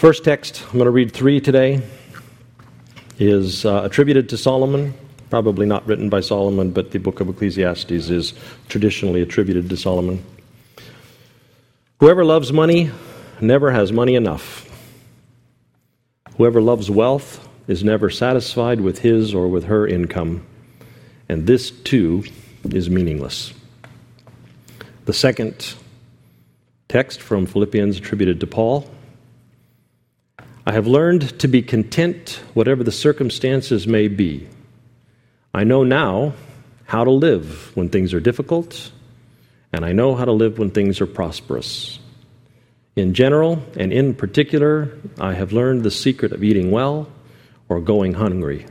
First text, I'm going to read 3 today, is attributed to Solomon. Probably not written by Solomon, but the book of Ecclesiastes is traditionally attributed to Solomon. Whoever loves money never has money enough. Whoever loves wealth is never satisfied with his or with her income, and this too is meaningless. The second text from Philippians attributed to Paul. I have learned to be content whatever the circumstances may be. I know now how to live when things are difficult, and I know how to live when things are prosperous. In general, and in particular, I have learned the secret of eating well or going hungry,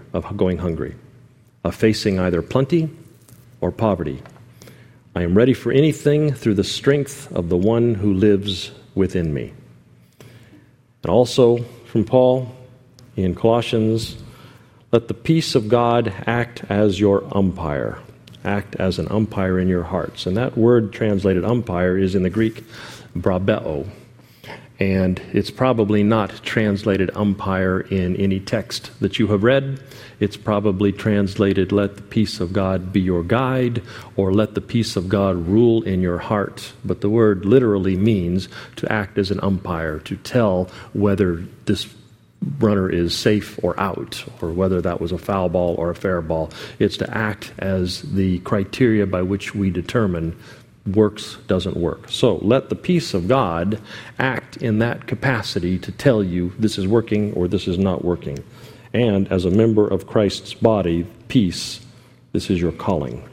of facing either plenty or poverty. I am ready for anything through the strength of the one who lives within me. And also from Paul in Colossians, let the peace of God act as your umpire. Act as an umpire in your hearts. And that word translated umpire is in the Greek brabeo. And it's probably not translated umpire in any text that you have read. It's probably translated, let the peace of God be your guide, or let the peace of God rule in your heart. But the word literally means to act as an umpire, to tell whether this runner is safe or out, or whether that was a foul ball or a fair ball. It's to act as the criteria by which we determine works, doesn't work. So let the peace of God act in that capacity to tell you this is working or this is not working. And as a member of Christ's body, peace, this is your calling.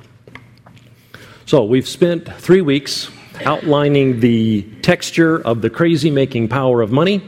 So we've spent 3 weeks outlining the texture of the crazy-making power of money.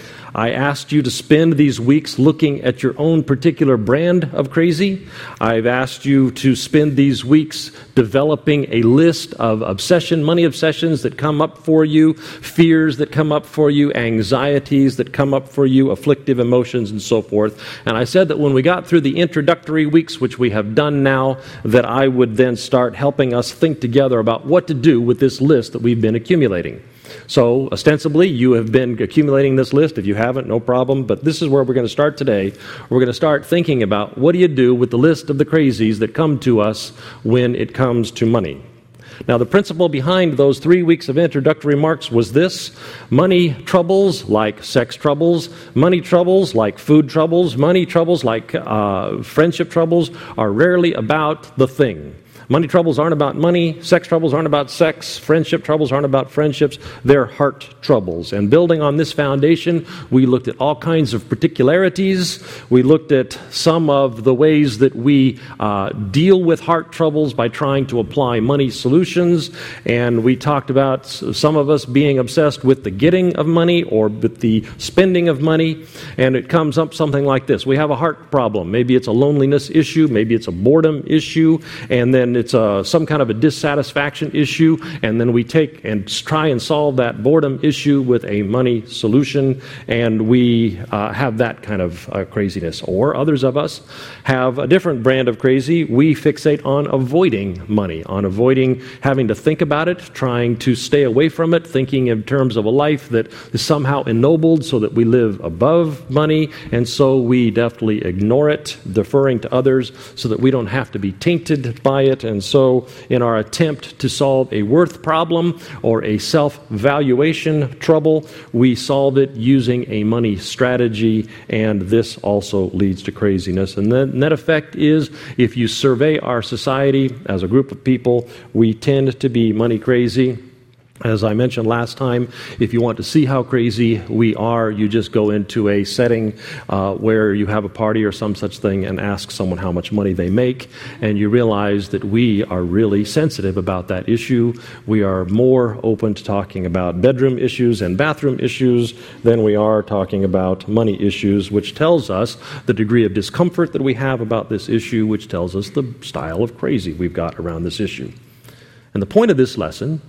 I asked you to spend these weeks looking at your own particular brand of crazy. I've asked you to spend these weeks developing a list of money obsessions that come up for you, fears that come up for you, anxieties that come up for you, afflictive emotions, and so forth. And I said that when we got through the introductory weeks, which we have done now, that I would then start helping us think together about what to do with this list that we've been accumulating. So, ostensibly, you have been accumulating this list. If you haven't, no problem. But this is where we're going to start today. We're going to start thinking about what do you do with the list of the crazies that come to us when it comes to money. Now, the principle behind those 3 weeks of introductory remarks was this: money troubles like sex troubles, money troubles like food troubles, money troubles like friendship troubles are rarely about the thing. Money troubles aren't about money, sex troubles aren't about sex, friendship troubles aren't about friendships, they're heart troubles. And building on this foundation, we looked at all kinds of particularities. We looked at some of the ways that we deal with heart troubles by trying to apply money solutions. And we talked about some of us being obsessed with the getting of money or with the spending of money. And it comes up something like this. We have a heart problem. Maybe it's a loneliness issue, maybe it's a boredom issue, and then it's some kind of a dissatisfaction issue, and then we take and try and solve that boredom issue with a money solution, and we have that kind of craziness. Or others of us have a different brand of crazy. We fixate on avoiding money, on avoiding having to think about it, trying to stay away from it, thinking in terms of a life that is somehow ennobled so that we live above money, and so we deftly ignore it, deferring to others so that we don't have to be tainted by it. And so in our attempt to solve a worth problem or a self-valuation trouble, we solve it using a money strategy, and this also leads to craziness. And the net effect is, if you survey our society as a group of people, we tend to be money crazy. As I mentioned last time, if you want to see how crazy we are, you just go into a setting where you have a party or some such thing and ask someone how much money they make, and you realize that we are really sensitive about that issue. We are more open to talking about bedroom issues and bathroom issues than we are talking about money issues, which tells us the degree of discomfort that we have about this issue, which tells us the style of crazy we've got around this issue. And the point of this lesson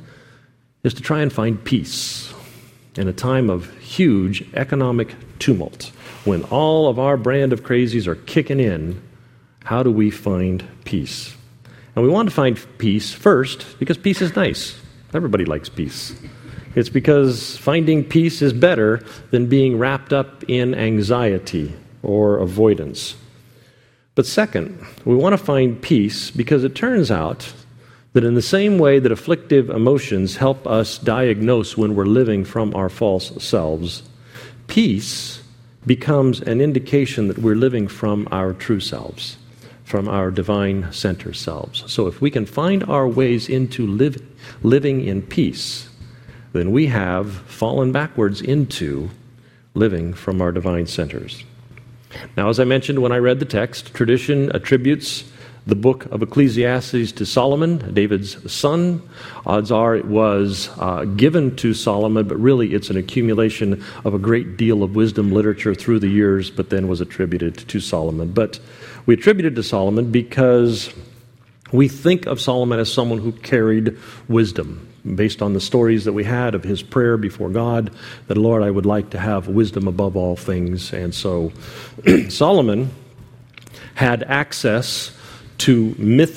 is to try and find peace in a time of huge economic tumult. When all of our brand of crazies are kicking in, how do we find peace? And we want to find peace first because peace is nice. Everybody likes peace. It's because finding peace is better than being wrapped up in anxiety or avoidance. But second, we want to find peace because it turns out that in the same way that afflictive emotions help us diagnose when we're living from our false selves, peace becomes an indication that we're living from our true selves, from our divine center selves. So if we can find our ways into living in peace, then we have fallen backwards into living from our divine centers. Now, as I mentioned when I read the text, tradition attributes the book of Ecclesiastes to Solomon, David's son. Odds are it was given to Solomon, but really it's an accumulation of a great deal of wisdom literature through the years, but then was attributed to Solomon. But we attribute it to Solomon because we think of Solomon as someone who carried wisdom, based on the stories that we had of his prayer before God, that, Lord, I would like to have wisdom above all things. And so Solomon had access to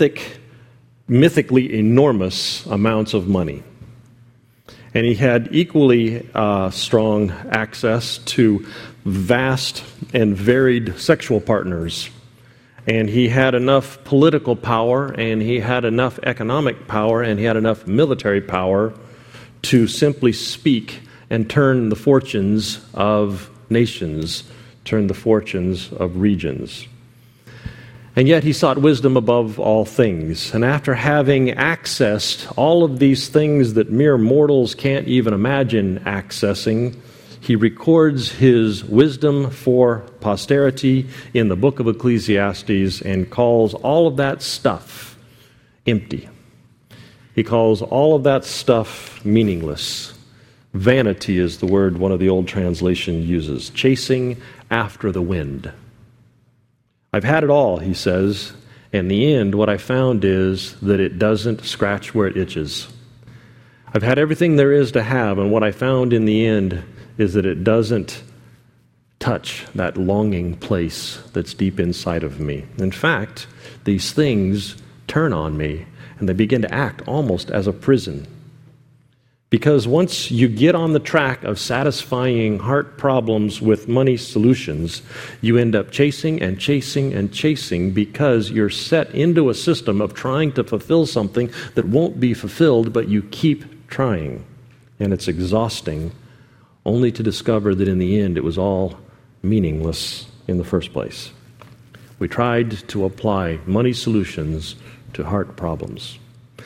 mythically enormous amounts of money. And he had equally strong access to vast and varied sexual partners. And he had enough political power, and he had enough economic power, and he had enough military power to simply speak and turn the fortunes of nations, turn the fortunes of regions. And yet he sought wisdom above all things. And after having accessed all of these things that mere mortals can't even imagine accessing, he records his wisdom for posterity in the book of Ecclesiastes and calls all of that stuff empty. He calls all of that stuff meaningless. Vanity is the word one of the old translations uses, chasing after the wind. I've had it all, he says, and in the end, what I found is that it doesn't scratch where it itches. I've had everything there is to have, and what I found in the end is that it doesn't touch that longing place that's deep inside of me. In fact, these things turn on me, and they begin to act almost as a prison. Because once you get on the track of satisfying heart problems with money solutions, you end up chasing and chasing and chasing because you're set into a system of trying to fulfill something that won't be fulfilled, but you keep trying. And it's exhausting, only to discover that in the end it was all meaningless in the first place. We tried to apply money solutions to heart problems.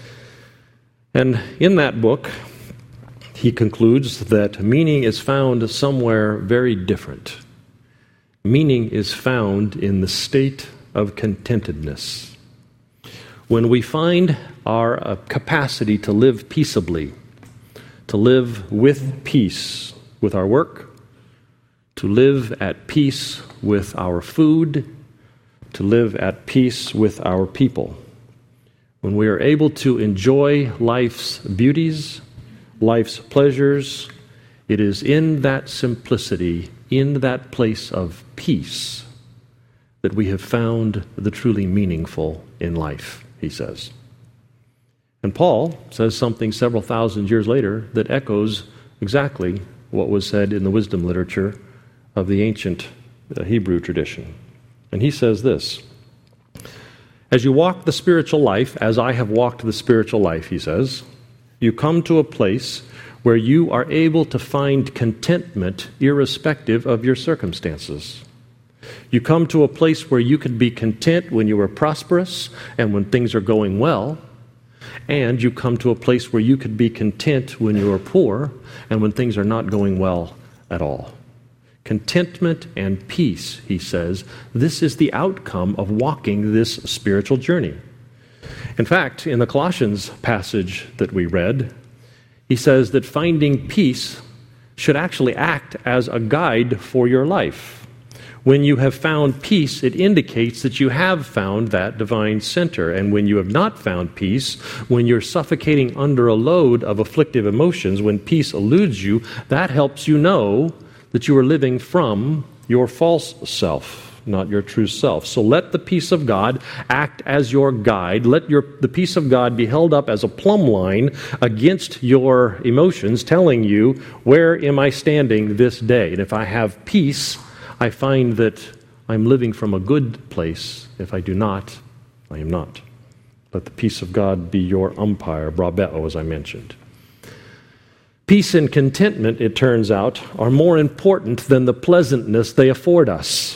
And in that book, he concludes that meaning is found somewhere very different. Meaning is found in the state of contentedness. When we find our capacity to live peaceably, to live with peace with our work, to live at peace with our food, to live at peace with our people. When we are able to enjoy life's beauties, life's pleasures, it is in that simplicity, in that place of peace, that we have found the truly meaningful in life, he says. And Paul says something several thousand years later that echoes exactly what was said in the wisdom literature of the ancient Hebrew tradition. And he says this: as you walk the spiritual life, as I have walked the spiritual life, he says, you come to a place where you are able to find contentment irrespective of your circumstances. You come to a place where you can be content when you are prosperous and when things are going well, and you come to a place where you could be content when you are poor and when things are not going well at all. Contentment and peace, he says, this is the outcome of walking this spiritual journey. In fact, in the Colossians passage that we read, he says that finding peace should actually act as a guide for your life. When you have found peace, it indicates that you have found that divine center. And when you have not found peace, when you're suffocating under a load of afflictive emotions, when peace eludes you, that helps you know that you are living from your false self. not your true self. So let the peace of God act as your guide. Let the peace of God be held up as a plumb line against your emotions, telling you, where am I standing this day? And if I have peace, I find that I'm living from a good place. If I do not, I am not. Let the peace of God be your umpire, brabeo, as I mentioned. Peace and contentment, it turns out, are more important than the pleasantness they afford us.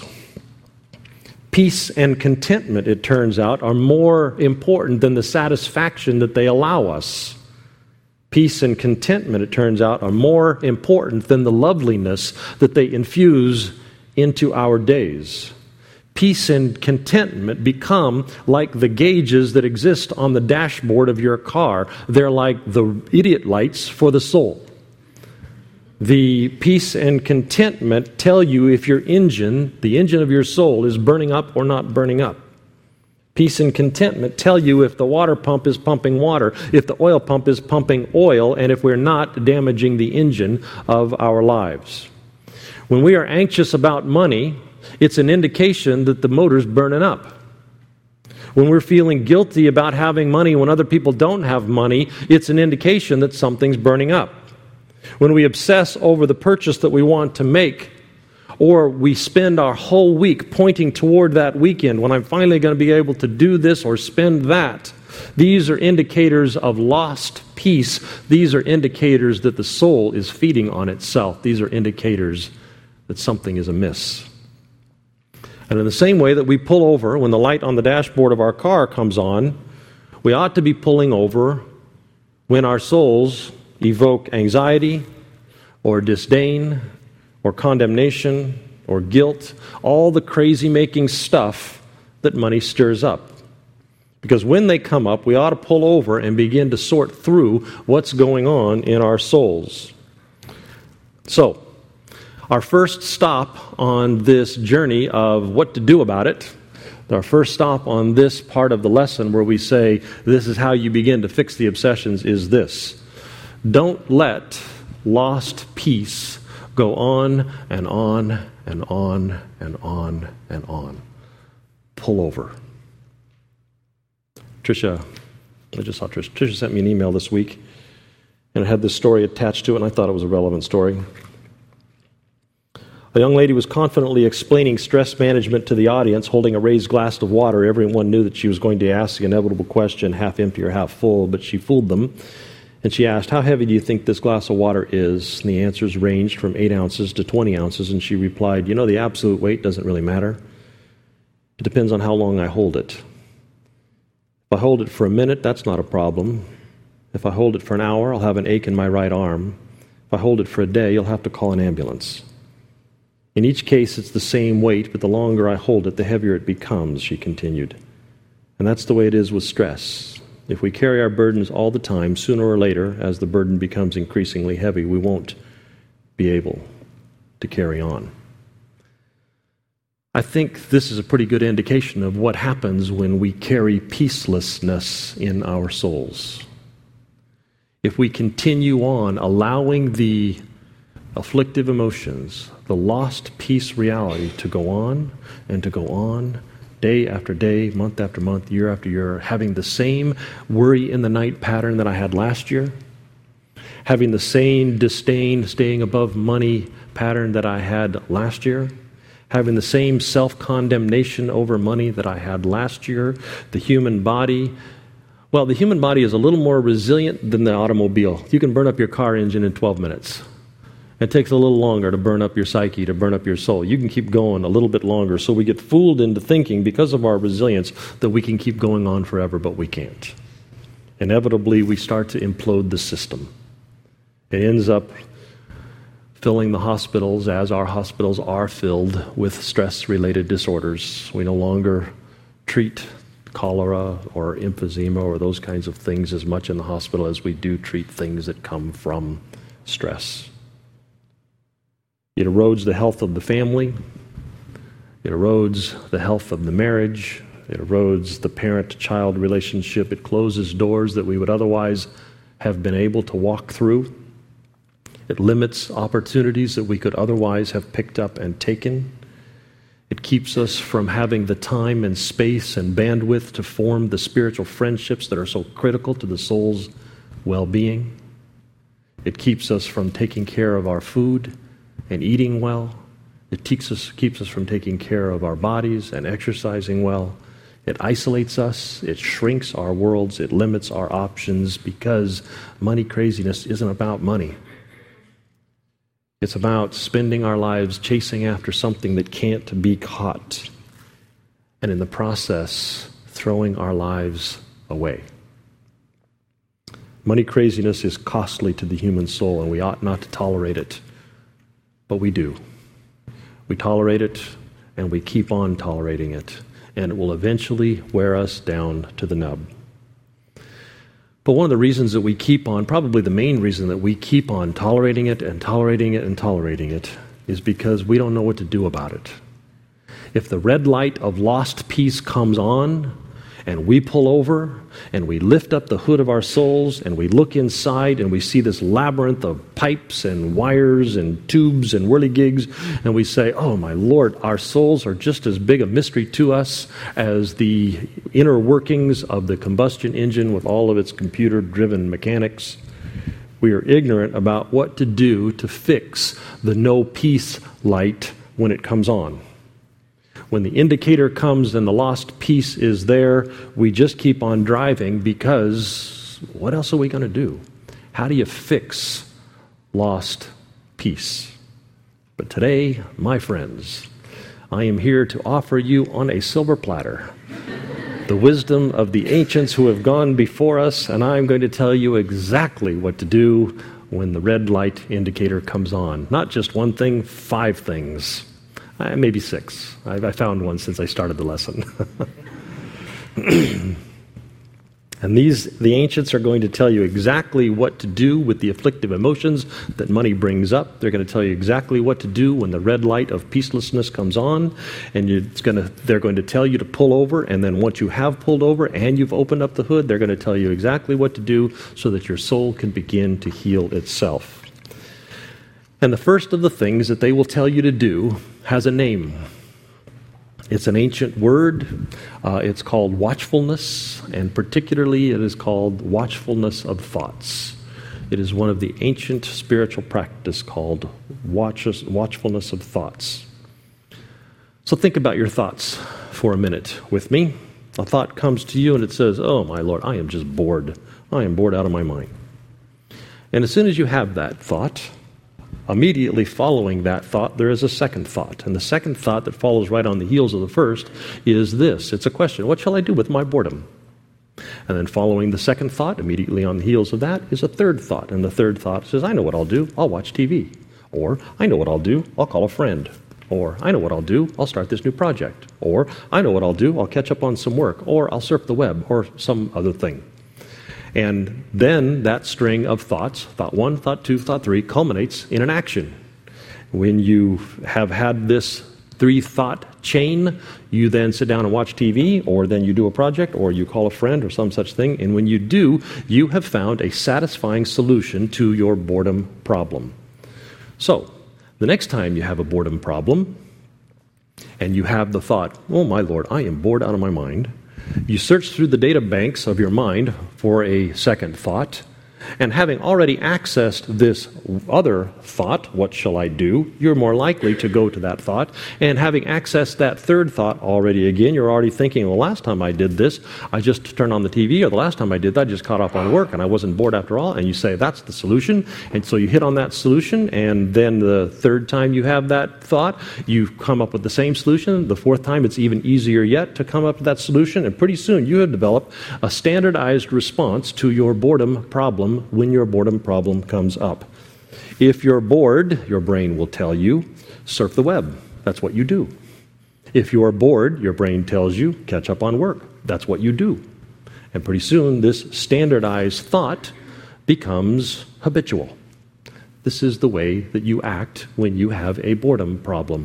Peace and contentment, it turns out, are more important than the satisfaction that they allow us. Peace and contentment, it turns out, are more important than the loveliness that they infuse into our days. Peace and contentment become like the gauges that exist on the dashboard of your car. They're like the idiot lights for the soul. The peace and contentment tell you if your engine, the engine of your soul, is burning up or not burning up. Peace and contentment tell you if the water pump is pumping water, if the oil pump is pumping oil, and if we're not damaging the engine of our lives. When we are anxious about money, it's an indication that the motor's burning up. When we're feeling guilty about having money when other people don't have money, it's an indication that something's burning up. When we obsess over the purchase that we want to make, or we spend our whole week pointing toward that weekend when I'm finally going to be able to do this or spend that, these are indicators of lost peace. These are indicators that the soul is feeding on itself. These are indicators that something is amiss. And in the same way that we pull over when the light on the dashboard of our car comes on, we ought to be pulling over when our souls evoke anxiety or disdain or condemnation or guilt, all the crazy-making stuff that money stirs up. Because when they come up, we ought to pull over and begin to sort through what's going on in our souls. So, our first stop on this journey of what to do about it, our first stop on this part of the lesson where we say this is how you begin to fix the obsessions, is this. Don't let lost peace go on and on and on and on and on. Pull over. Tricia, I just saw Tricia. Tricia sent me an email this week, and it had this story attached to it, and I thought it was a relevant story. A young lady was confidently explaining stress management to the audience, holding a raised glass of water. Everyone knew that she was going to ask the inevitable question, half empty or half full, but she fooled them. And she asked, "How heavy do you think this glass of water is?" And the answers ranged from 8 ounces to 20 ounces. And she replied, "You know, the absolute weight doesn't really matter. It depends on how long I hold it. If I hold it for a minute, that's not a problem. If I hold it for an hour, I'll have an ache in my right arm. If I hold it for a day, you'll have to call an ambulance. In each case, it's the same weight, but the longer I hold it, the heavier it becomes," she continued. And that's the way it is with stress. If we carry our burdens all the time, sooner or later, as the burden becomes increasingly heavy, we won't be able to carry on. I think this is a pretty good indication of what happens when we carry peacelessness in our souls. If we continue on allowing the afflictive emotions, the lost peace reality to go on and to go on, day after day, month after month, year after year, having the same worry in the night pattern that I had last year, having the same disdain, staying above money pattern that I had last year, having the same self-condemnation over money that I had last year, the human body. Well, the human body is a little more resilient than the automobile. You can burn up your car engine in 12 minutes. It takes a little longer to burn up your psyche, to burn up your soul. You can keep going a little bit longer. So we get fooled into thinking, because of our resilience, that we can keep going on forever, but we can't. Inevitably, we start to implode the system. It ends up filling the hospitals, as our hospitals are filled with stress-related disorders. We no longer treat cholera or emphysema or those kinds of things as much in the hospital as we do treat things that come from stress. It erodes the health of the family. It erodes the health of the marriage. It erodes the parent-child relationship. It closes doors that we would otherwise have been able to walk through. It limits opportunities that we could otherwise have picked up and taken. It keeps us from having the time and space and bandwidth to form the spiritual friendships that are so critical to the soul's well-being. It keeps us from taking care of our food and eating well. It keeps us from taking care of our bodies and exercising well. It isolates us. It shrinks our worlds. It limits our options, because money craziness isn't about money. It's about spending our lives chasing after something that can't be caught, and in the process, throwing our lives away. Money craziness is costly to the human soul, and we ought not to tolerate it, but we do. We tolerate it, and we keep on tolerating it, and it will eventually wear us down to the nub. But one of the reasons that we keep on, probably the main reason that we keep on tolerating it and tolerating it and tolerating it, is because we don't know what to do about it. If the red light of lost peace comes on, and we pull over, and we lift up the hood of our souls, and we look inside, and we see this labyrinth of pipes and wires and tubes and whirligigs, and we say, oh my Lord, our souls are just as big a mystery to us as the inner workings of the combustion engine with all of its computer-driven mechanics. We are ignorant about what to do to fix the no peace light when it comes on. When the indicator comes and the lost peace is there, we just keep on driving, because what else are we going to do? How do you fix lost peace? But today, my friends, I am here to offer you on a silver platter the wisdom of the ancients who have gone before us, and I'm going to tell you exactly what to do when the red light indicator comes on. Not just one thing, 5 things. Maybe 6. I found one since I started the lesson. And the ancients are going to tell you exactly what to do with the afflictive emotions that money brings up. They're going to tell you exactly what to do when the red light of peacelessness comes on, and they're going to tell you to pull over, and then once you have pulled over and you've opened up the hood, they're going to tell you exactly what to do so that your soul can begin to heal itself. And the first of the things that they will tell you to do has a name. It's an ancient word. It's called watchfulness, and particularly it is called watchfulness of thoughts. It is one of the ancient spiritual practice called watchfulness of thoughts. So think about your thoughts for a minute with me. A thought comes to you and it says, oh my Lord, I am just bored. I am bored out of my mind. And as soon as you have that thought, immediately following that thought, there is a second thought. And the second thought that follows right on the heels of the first is this. It's a question. What shall I do with my boredom? And then following the second thought, immediately on the heels of that, is a third thought. And the third thought says, I know what I'll do. I'll watch TV. Or, I know what I'll do. I'll call a friend. Or, I know what I'll do. I'll start this new project. Or, I know what I'll do. I'll catch up on some work. Or, I'll surf the web. Or some other thing. And then that string of thoughts, thought 1, thought 2, thought 3, culminates in an action. When you have had this 3-thought chain, you then sit down and watch TV, or then you do a project, or you call a friend, or some such thing. And when you do, you have found a satisfying solution to your boredom problem. So, the next time you have a boredom problem, and you have the thought, oh my Lord, I am bored out of my mind, you search through the data banks of your mind for a second thought, and having already accessed this other thought, what shall I do, you're more likely to go to that thought. And having accessed that third thought already again, you're already thinking, well, last time I did this, I just turned on the TV, or the last time I did that, I just caught up on work, and I wasn't bored after all. And you say, that's the solution. And so you hit on that solution, and then the third time you have that thought, you come up with the same solution. The fourth time, it's even easier yet to come up with that solution, and pretty soon you have developed a standardized response to your boredom problem when your boredom problem comes up. If you're bored, your brain will tell you, surf the web. That's what you do. If you're bored, your brain tells you, catch up on work. That's what you do. And pretty soon, this standardized thought becomes habitual. This is the way that you act when you have a boredom problem.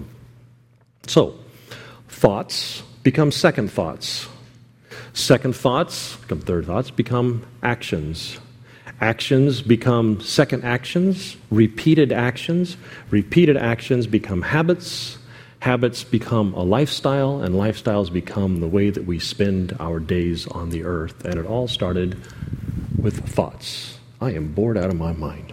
So, thoughts become second thoughts. Second thoughts become third thoughts, become actions. Actions become second actions, repeated actions. Repeated actions become habits. Habits become a lifestyle, and lifestyles become the way that we spend our days on the earth. And it all started with thoughts. I am bored out of my mind.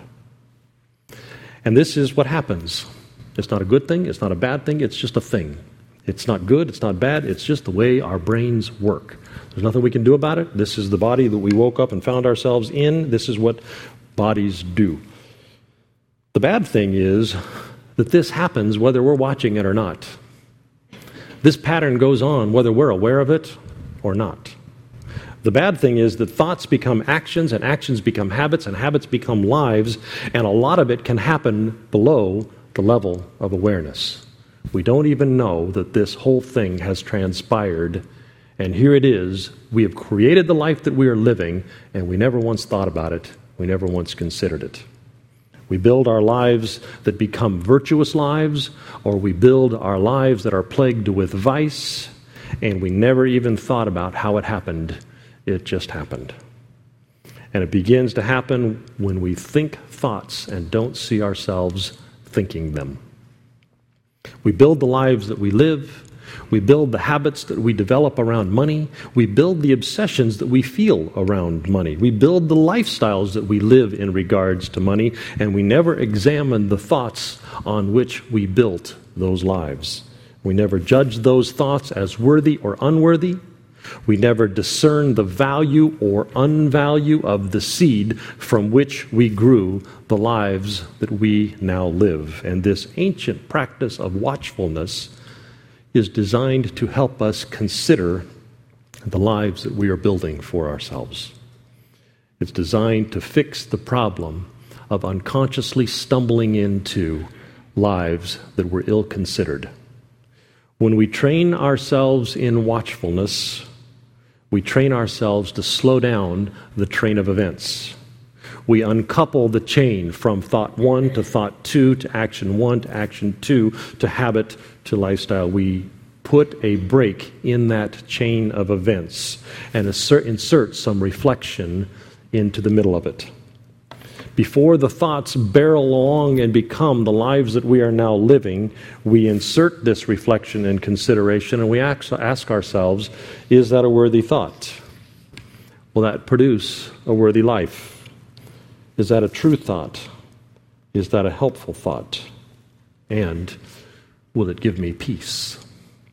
And this is what happens. It's not a good thing. It's not a bad thing. It's just a thing. It's not good. It's not bad. It's just the way our brains work. There's nothing we can do about it. This is the body that we woke up and found ourselves in. This is what bodies do. The bad thing is that this happens whether we're watching it or not. This pattern goes on whether we're aware of it or not. The bad thing is that thoughts become actions, and actions become habits, and habits become lives, and a lot of it can happen below the level of awareness. We don't even know that this whole thing has transpired, and here it is. We have created the life that we are living, and we never once thought about it. We never once considered it. We build our lives that become virtuous lives, or we build our lives that are plagued with vice, and we never even thought about how it happened. It just happened. And it begins to happen when we think thoughts and don't see ourselves thinking them. We build the lives that we live. We build the habits that we develop around money. We build the obsessions that we feel around money. We build the lifestyles that we live in regards to money, and we never examine the thoughts on which we built those lives. We never judge those thoughts as worthy or unworthy. We never discern the value or unvalue of the seed from which we grew the lives that we now live. And this ancient practice of watchfulness is designed to help us consider the lives that we are building for ourselves. It's designed to fix the problem of unconsciously stumbling into lives that were ill-considered. When we train ourselves in watchfulness, we train ourselves to slow down the train of events. We uncouple the chain from thought 1 to thought 2 to action 1 to action 2 to habit to lifestyle. We put a break in that chain of events and insert some reflection into the middle of it. Before the thoughts barrel along and become the lives that we are now living, we insert this reflection and consideration, and we ask ourselves, is that a worthy thought? Will that produce a worthy life? Is that a true thought? Is that a helpful thought? And will it give me peace?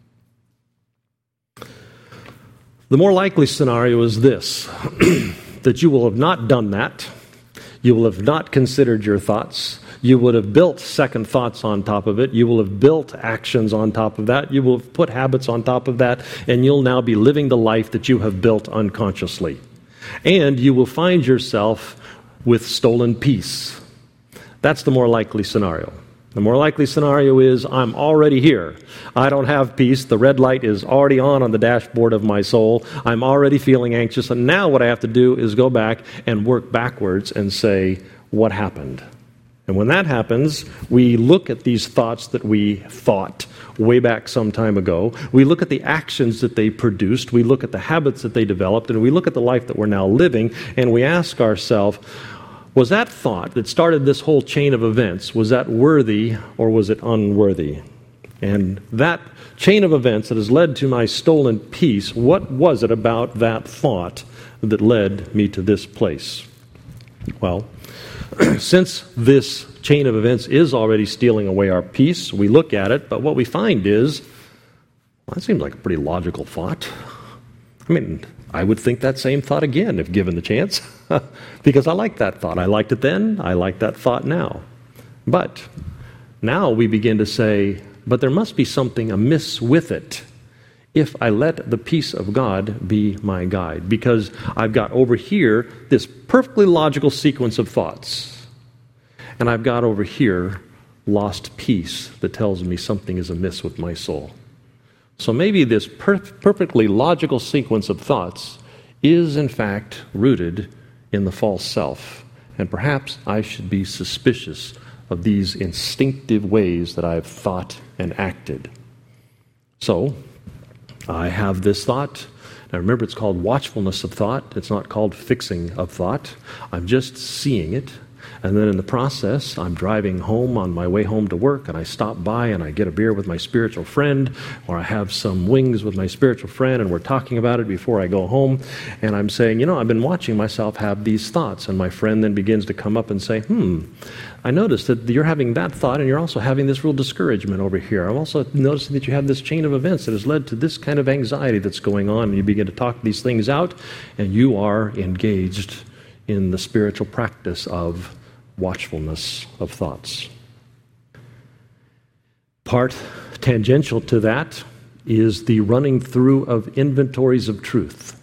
The more likely scenario is this, that you will have not done that. You will have not considered your thoughts. You would have built second thoughts on top of it. You will have built actions on top of that. You will have put habits on top of that. And you'll now be living the life that you have built unconsciously. And you will find yourself with stolen peace. That's the more likely scenario. The more likely scenario is, I'm already here. I don't have peace. The red light is already on the dashboard of my soul. I'm already feeling anxious. And now what I have to do is go back and work backwards and say, what happened? And when that happens, we look at these thoughts that we thought way back some time ago. We look at the actions that they produced. We look at the habits that they developed. And we look at the life that we're now living. And we ask ourselves, was that thought that started this whole chain of events, was that worthy or was it unworthy? And that chain of events that has led to my stolen peace, what was it about that thought that led me to this place? Well, since this chain of events is already stealing away our peace, we look at it, but what we find is, well, that seems like a pretty logical thought. I mean, I would think that same thought again if given the chance, because I like that thought. I liked it then, I like that thought now. But now we begin to say, but there must be something amiss with it if I let the peace of God be my guide, because I've got over here this perfectly logical sequence of thoughts, and I've got over here lost peace that tells me something is amiss with my soul. So maybe this perfectly logical sequence of thoughts is in fact rooted in the false self. And perhaps I should be suspicious of these instinctive ways that I've thought and acted. So I have this thought. Now remember, it's called watchfulness of thought. It's not called fixing of thought. I'm just seeing it. And then in the process, I'm driving home on my way home to work, and I stop by and I get a beer with my spiritual friend, or I have some wings with my spiritual friend, and we're talking about it before I go home. And I'm saying, I've been watching myself have these thoughts. And my friend then begins to come up and say, I noticed that you're having that thought, and you're also having this real discouragement over here. I'm also noticing that you have this chain of events that has led to this kind of anxiety that's going on. And you begin to talk these things out, and you are engaged in the spiritual practice of watchfulness of thoughts. Part tangential to that is the running through of inventories of truth.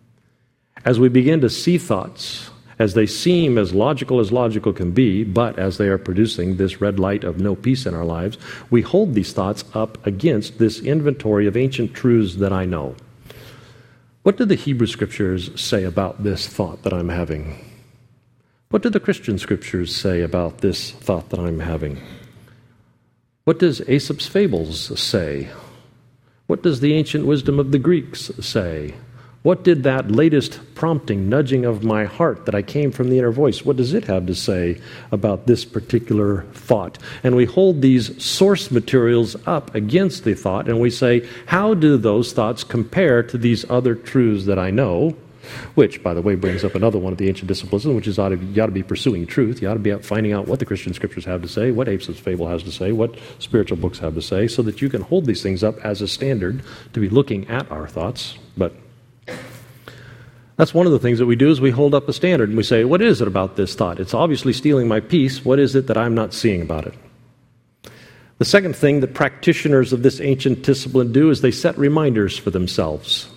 As we begin to see thoughts, as they seem as logical can be, but as they are producing this red light of no peace in our lives, we hold these thoughts up against this inventory of ancient truths that I know. What do the Hebrew Scriptures say about this thought that I'm having? What do the Christian Scriptures say about this thought that I'm having? What does Aesop's fables say? What does the ancient wisdom of the Greeks say? What did that latest prompting, nudging of my heart that I came from the inner voice, what does it have to say about this particular thought? And we hold these source materials up against the thought, and we say, how do those thoughts compare to these other truths that I know? Which, by the way, brings up another one of the ancient disciplines, which is you ought to be pursuing truth. You ought to be out finding out what the Christian Scriptures have to say, what Aesop's fable has to say, what spiritual books have to say, so that you can hold these things up as a standard to be looking at our thoughts. But that's one of the things that we do, is we hold up a standard and we say, what is it about this thought? It's obviously stealing my peace. What is it that I'm not seeing about it? The second thing that practitioners of this ancient discipline do is they set reminders for themselves.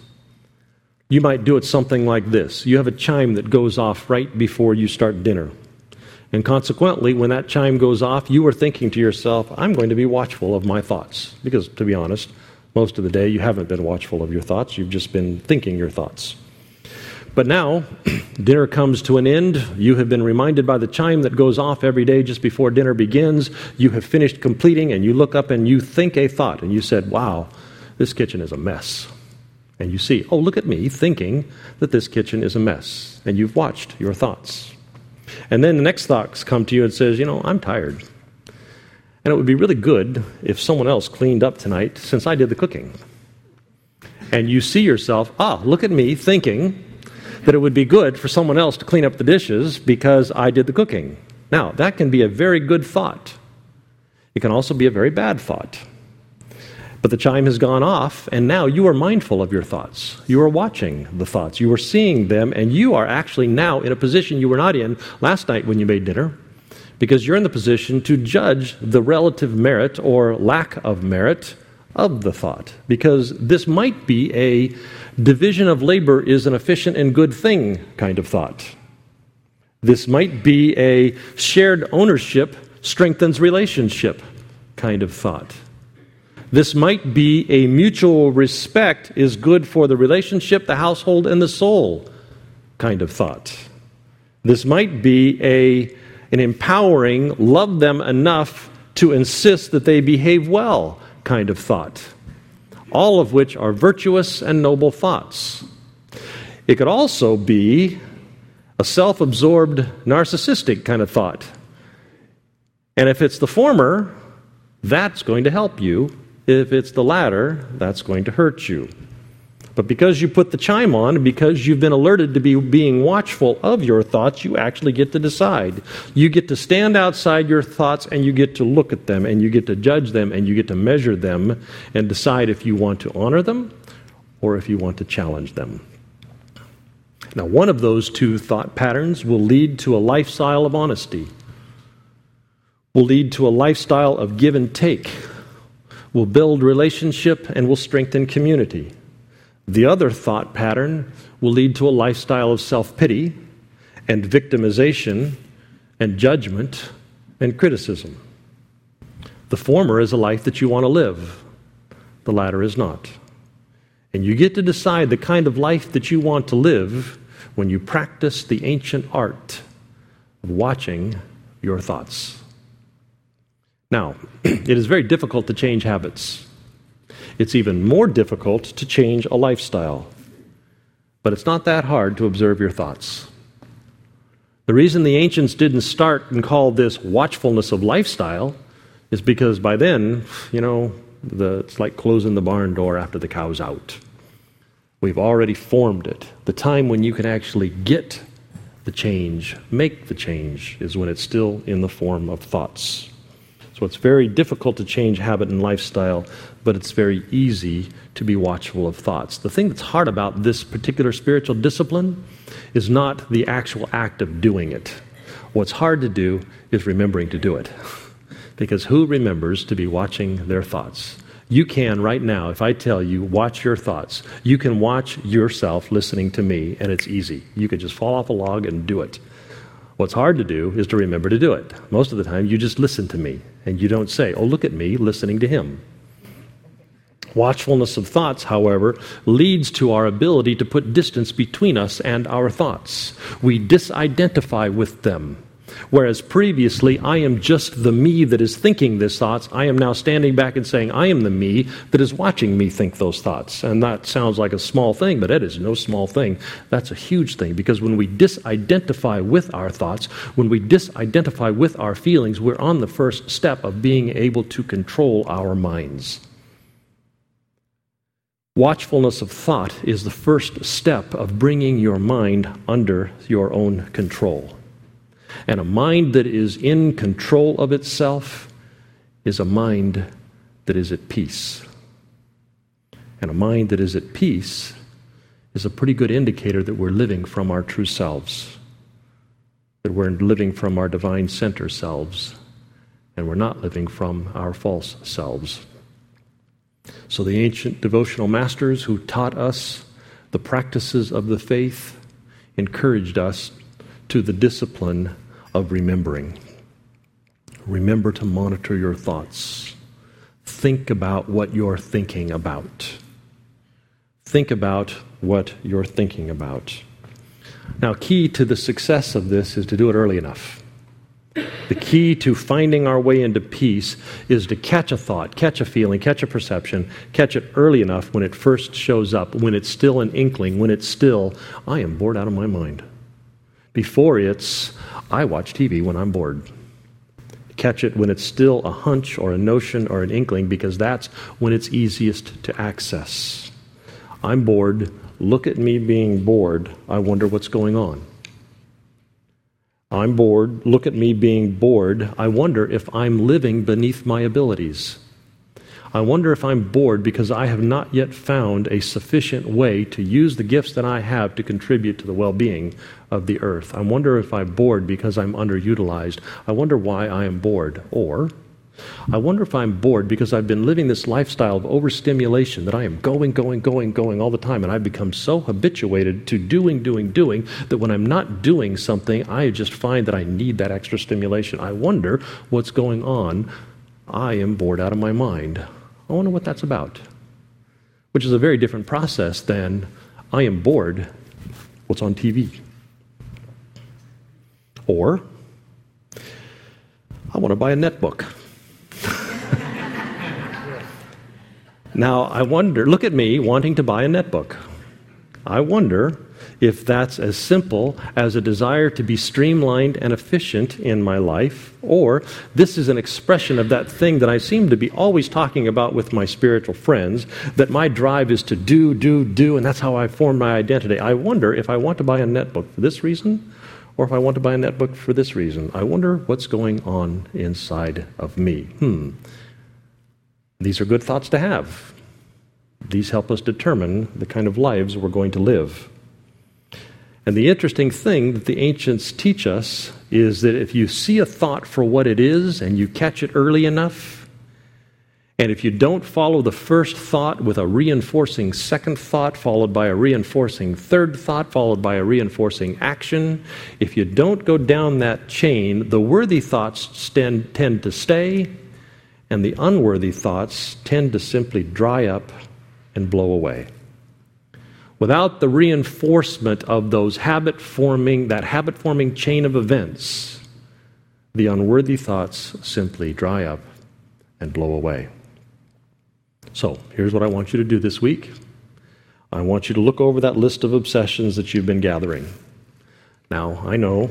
You might do it something like this. You have a chime that goes off right before you start dinner. And consequently, when that chime goes off, you are thinking to yourself, I'm going to be watchful of my thoughts. Because, to be honest, most of the day you haven't been watchful of your thoughts. You've just been thinking your thoughts. But now, dinner comes to an end. You have been reminded by the chime that goes off every day just before dinner begins. You have finished completing, and you look up and you think a thought. And you said, wow, this kitchen is a mess. And you see, oh, look at me thinking that this kitchen is a mess. And you've watched your thoughts. And then the next thoughts come to you and says, I'm tired. And it would be really good if someone else cleaned up tonight since I did the cooking. And you see yourself, look at me thinking that it would be good for someone else to clean up the dishes because I did the cooking. Now, that can be a very good thought. It can also be a very bad thought. But the chime has gone off, and now you are mindful of your thoughts. You are watching the thoughts. You are seeing them, and you are actually now in a position you were not in last night when you made dinner, because you're in the position to judge the relative merit or lack of merit of the thought. Because this might be a division of labor is an efficient and good thing kind of thought. This might be a shared ownership strengthens relationship kind of thought. This might be a mutual respect is good for the relationship, the household, and the soul kind of thought. This might be an empowering, love them enough to insist that they behave well kind of thought. All of which are virtuous and noble thoughts. It could also be a self-absorbed, narcissistic kind of thought. And if it's the former, that's going to help you. If it's the latter, that's going to hurt you. But because you put the chime on, because you've been alerted to be being watchful of your thoughts, you actually get to decide. You get to stand outside your thoughts, and you get to look at them, and you get to judge them, and you get to measure them, and decide if you want to honor them or if you want to challenge them. Now, one of those two thought patterns will lead to a lifestyle of honesty, will lead to a lifestyle of give and take, will build relationship, and will strengthen community. The other thought pattern will lead to a lifestyle of self-pity and victimization and judgment and criticism. The former is a life that you want to live. The latter is not. And you get to decide the kind of life that you want to live when you practice the ancient art of watching your thoughts. Now, it is very difficult to change habits. It's even more difficult to change a lifestyle. But it's not that hard to observe your thoughts. The reason the ancients didn't start and call this watchfulness of lifestyle is because by then, it's like closing the barn door after the cow's out. We've already formed it. The time when you can actually get the change, make the change, is when it's still in the form of thoughts. So it's very difficult to change habit and lifestyle, but it's very easy to be watchful of thoughts. The thing that's hard about this particular spiritual discipline is not the actual act of doing it. What's hard to do is remembering to do it. Because who remembers to be watching their thoughts? You can right now, if I tell you, watch your thoughts. You can watch yourself listening to me, and it's easy. You could just fall off a log and do it. What's hard to do is to remember to do it. Most of the time, you just listen to me, and you don't say, oh, look at me listening to him. Watchfulness of thoughts, however, leads to our ability to put distance between us and our thoughts. We disidentify with them. Whereas previously, I am just the me that is thinking these thoughts, I am now standing back and saying, I am the me that is watching me think those thoughts. And that sounds like a small thing, but it is no small thing. That's a huge thing, because when we disidentify with our thoughts, when we disidentify with our feelings, we're on the first step of being able to control our minds. Watchfulness of thought is the first step of bringing your mind under your own control. And a mind that is in control of itself is a mind that is at peace. And a mind that is at peace is a pretty good indicator that we're living from our true selves, that we're living from our divine center selves, and we're not living from our false selves. So the ancient devotional masters who taught us the practices of the faith encouraged us to the discipline of remembering. Remember to monitor your thoughts. Think about what you're thinking about. Think about what you're thinking about. Now, key to the success of this is to do it early enough. The key to finding our way into peace is to catch a thought, catch a feeling, catch a perception, catch it early enough when it first shows up, when it's still an inkling, when it's still, I am bored out of my mind. Before it's, I watch TV when I'm bored. Catch it when it's still a hunch or a notion or an inkling, because that's when it's easiest to access. I'm bored. Look at me being bored. I wonder what's going on. I'm bored. Look at me being bored. I wonder if I'm living beneath my abilities. I wonder if I'm bored because I have not yet found a sufficient way to use the gifts that I have to contribute to the well-being of the earth. I wonder if I'm bored because I'm underutilized. I wonder why I am bored. Or, I wonder if I'm bored because I've been living this lifestyle of overstimulation, that I am going all the time, and I've become so habituated to doing, that when I'm not doing something, I just find that I need that extra stimulation. I wonder what's going on. I am bored out of my mind. I wonder what that's about. Which is a very different process than, I am bored, what's on TV? Or, I want to buy a netbook. Now, I wonder, look at me wanting to buy a netbook. I wonder if that's as simple as a desire to be streamlined and efficient in my life, or this is an expression of that thing that I seem to be always talking about with my spiritual friends, that my drive is to do, and that's how I form my identity. I wonder if I want to buy a netbook for this reason, or if I want to buy a netbook for this reason. I wonder what's going on inside of me. These are good thoughts to have. These help us determine the kind of lives we're going to live. And the interesting thing that the ancients teach us is that if you see a thought for what it is and you catch it early enough, and if you don't follow the first thought with a reinforcing second thought, followed by a reinforcing third thought, followed by a reinforcing action, if you don't go down that chain, the worthy thoughts tend to stay, and the unworthy thoughts tend to simply dry up and blow away. Without the reinforcement of that habit-forming chain of events, the unworthy thoughts simply dry up and blow away. So, here's what I want you to do this week. I want you to look over that list of obsessions that you've been gathering. Now, I know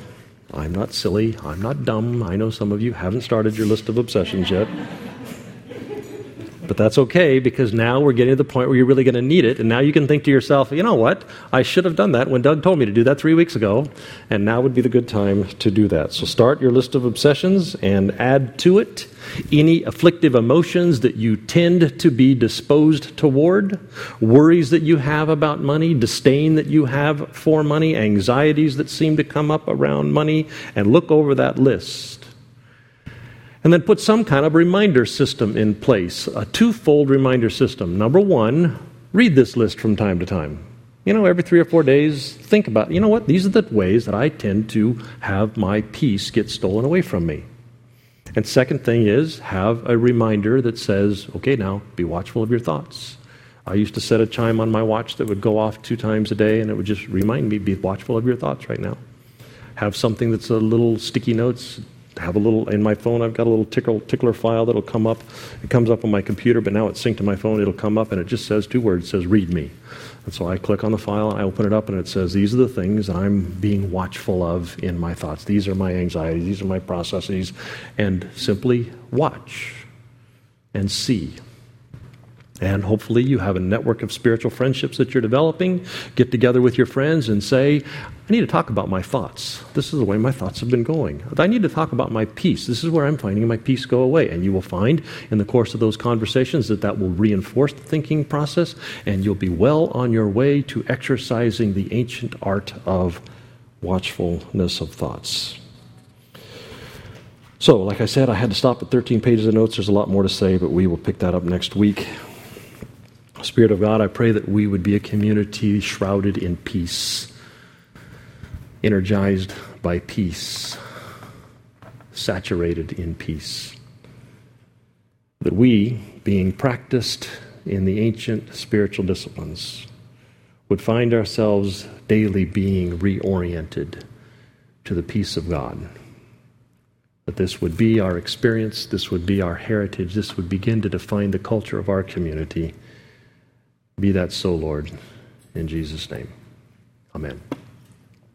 I'm not silly. I'm not dumb. I know some of you haven't started your list of obsessions yet. But that's okay, because now we're getting to the point where you're really going to need it. And now you can think to yourself, you know what? I should have done that when Doug told me to do that 3 weeks ago. And now would be the good time to do that. So start your list of obsessions and add to it any afflictive emotions that you tend to be disposed toward, worries that you have about money, disdain that you have for money, anxieties that seem to come up around money, and look over that list. And then put some kind of reminder system in place, a twofold reminder system. Number one, read this list from time to time. Every 3 or 4 days, think about, what? These are the ways that I tend to have my peace get stolen away from me. And second thing is, have a reminder that says, okay, now be watchful of your thoughts. I used to set a chime on my watch that would go off 2 times a day, and it would just remind me, be watchful of your thoughts right now. Have something that's a little sticky notes. Have a little, in my phone, I've got a little tickler file that'll come up. It comes up on my computer, but now it's synced to my phone. It'll come up, and it just says 2 words. It says, read me. And so I click on the file, and I open it up, and it says, these are the things that I'm being watchful of in my thoughts. These are my anxieties. These are my processes. And simply watch and see. And hopefully you have a network of spiritual friendships that you're developing. Get together with your friends and say, I need to talk about my thoughts. This is the way my thoughts have been going. I need to talk about my peace. This is where I'm finding my peace go away. And you will find in the course of those conversations that will reinforce the thinking process, and you'll be well on your way to exercising the ancient art of watchfulness of thoughts. So, like I said, I had to stop at 13 pages of notes. There's a lot more to say, but we will pick that up next week. Spirit of God, I pray that we would be a community shrouded in peace, energized by peace, saturated in peace. That we, being practiced in the ancient spiritual disciplines, would find ourselves daily being reoriented to the peace of God. That this would be our experience, this would be our heritage, this would begin to define the culture of our community. Be that so, Lord, in Jesus' name. Amen.